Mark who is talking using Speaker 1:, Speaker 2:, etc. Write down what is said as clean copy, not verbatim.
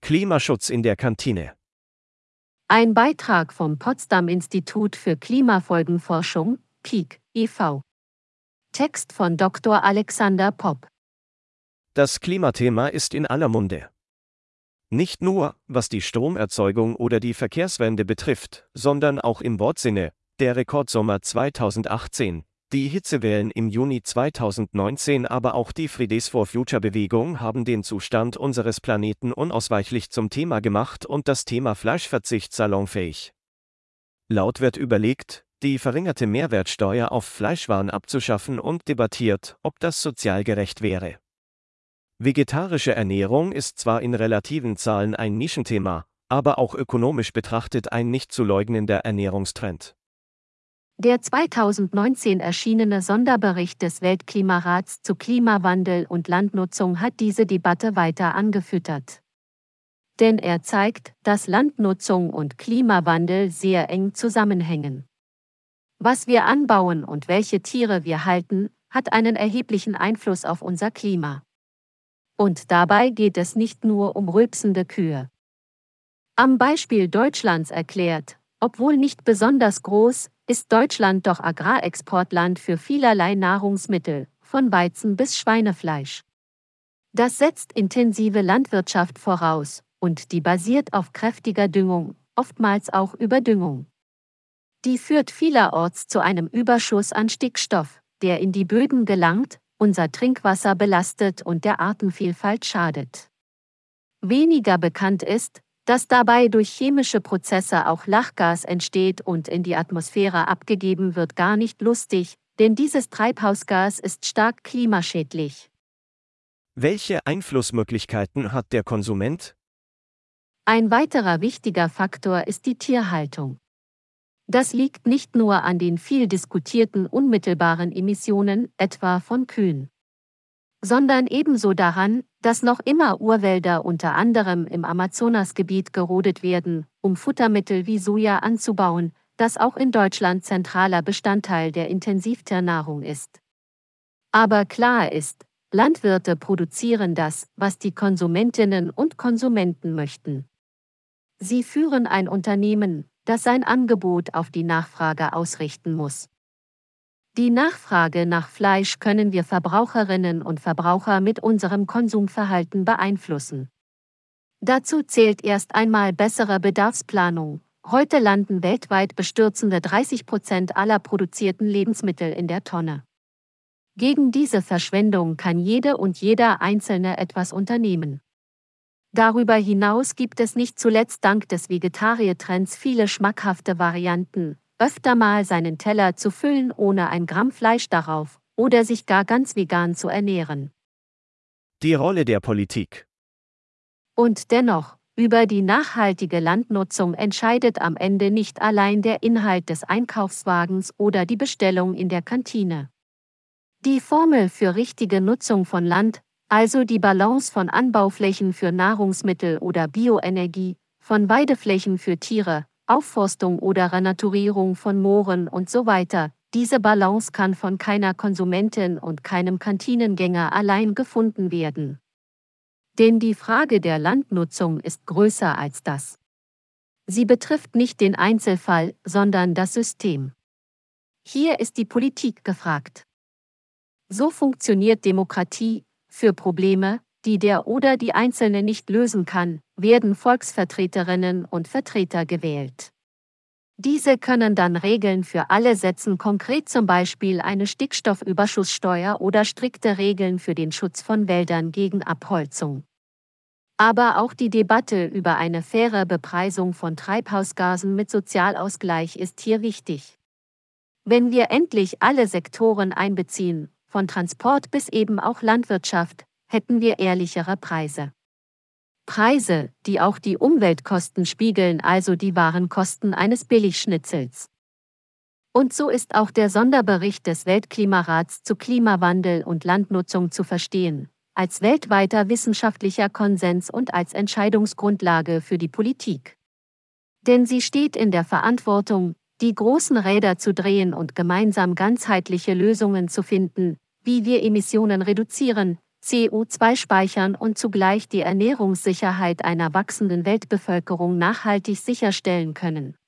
Speaker 1: Klimaschutz in der Kantine.
Speaker 2: Ein Beitrag vom Potsdam Institut für Klimafolgenforschung, PIK e.V. Text von Dr. Alexander Popp.
Speaker 1: Das Klimathema ist in aller Munde. Nicht nur, was die Stromerzeugung oder die Verkehrswende betrifft, sondern auch im Wortsinne: der Rekordsommer 2018, die Hitzewellen im Juni 2019, aber auch die Fridays for Future Bewegung haben den Zustand unseres Planeten unausweichlich zum Thema gemacht und das Thema Fleischverzicht salonfähig. Laut wird überlegt, die verringerte Mehrwertsteuer auf Fleischwaren abzuschaffen und debattiert, ob das sozial gerecht wäre. Vegetarische Ernährung ist zwar in relativen Zahlen ein Nischenthema, aber auch ökonomisch betrachtet ein nicht zu leugnender Ernährungstrend.
Speaker 2: Der 2019 erschienene Sonderbericht des Weltklimarats zu Klimawandel und Landnutzung hat diese Debatte weiter angefüttert. Denn er zeigt, dass Landnutzung und Klimawandel sehr eng zusammenhängen. Was wir anbauen und welche Tiere wir halten, hat einen erheblichen Einfluss auf unser Klima. Und dabei geht es nicht nur um rülpsende Kühe. Am Beispiel Deutschlands erklärt: Obwohl nicht besonders groß, ist Deutschland doch Agrarexportland für vielerlei Nahrungsmittel, von Weizen bis Schweinefleisch. Das setzt intensive Landwirtschaft voraus, und die basiert auf kräftiger Düngung, oftmals auch Überdüngung. Die führt vielerorts zu einem Überschuss an Stickstoff, der in die Böden gelangt, unser Trinkwasser belastet und der Artenvielfalt schadet. Weniger bekannt ist, dass dabei durch chemische Prozesse auch Lachgas entsteht und in die Atmosphäre abgegeben wird. Gar nicht lustig, denn dieses Treibhausgas ist stark klimaschädlich.
Speaker 1: Welche Einflussmöglichkeiten hat der Konsument?
Speaker 2: Ein weiterer wichtiger Faktor ist die Tierhaltung. Das liegt nicht nur an den viel diskutierten unmittelbaren Emissionen, etwa von Kühen, sondern ebenso daran, dass noch immer Urwälder unter anderem im Amazonasgebiet gerodet werden, um Futtermittel wie Soja anzubauen, das auch in Deutschland zentraler Bestandteil der Intensivtiernahrung ist. Aber klar ist, Landwirte produzieren das, was die Konsumentinnen und Konsumenten möchten. Sie führen ein Unternehmen, das sein Angebot auf die Nachfrage ausrichten muss. Die Nachfrage nach Fleisch können wir Verbraucherinnen und Verbraucher mit unserem Konsumverhalten beeinflussen. Dazu zählt erst einmal bessere Bedarfsplanung. Heute landen weltweit bestürzende 30% aller produzierten Lebensmittel in der Tonne. Gegen diese Verschwendung kann jede und jeder Einzelne etwas unternehmen. Darüber hinaus gibt es nicht zuletzt dank des Vegetariertrends viele schmackhafte Varianten, öfter mal seinen Teller zu füllen ohne ein Gramm Fleisch darauf, oder sich gar ganz vegan zu ernähren.
Speaker 1: Die Rolle der Politik.
Speaker 2: Und dennoch, über die nachhaltige Landnutzung entscheidet am Ende nicht allein der Inhalt des Einkaufswagens oder die Bestellung in der Kantine. Die Formel für richtige Nutzung von Land, also die Balance von Anbauflächen für Nahrungsmittel oder Bioenergie, von Weideflächen für Tiere, Aufforstung oder Renaturierung von Mooren und so weiter, diese Balance kann von keiner Konsumentin und keinem Kantinengänger allein gefunden werden. Denn die Frage der Landnutzung ist größer als das. Sie betrifft nicht den Einzelfall, sondern das System. Hier ist die Politik gefragt. So funktioniert Demokratie: Für Probleme, die der oder die Einzelne nicht lösen kann, werden Volksvertreterinnen und Vertreter gewählt. Diese können dann Regeln für alle setzen, konkret zum Beispiel eine Stickstoffüberschusssteuer oder strikte Regeln für den Schutz von Wäldern gegen Abholzung. Aber auch die Debatte über eine faire Bepreisung von Treibhausgasen mit Sozialausgleich ist hier wichtig. Wenn wir endlich alle Sektoren einbeziehen, von Transport bis eben auch Landwirtschaft, hätten wir ehrlichere Preise. Preise, die auch die Umweltkosten spiegeln, also die wahren Kosten eines Billigschnitzels. Und so ist auch der Sonderbericht des Weltklimarats zu Klimawandel und Landnutzung zu verstehen, als weltweiter wissenschaftlicher Konsens und als Entscheidungsgrundlage für die Politik. Denn sie steht in der Verantwortung, die großen Räder zu drehen und gemeinsam ganzheitliche Lösungen zu finden, wie wir Emissionen reduzieren, CO2 speichern und zugleich die Ernährungssicherheit einer wachsenden Weltbevölkerung nachhaltig sicherstellen können.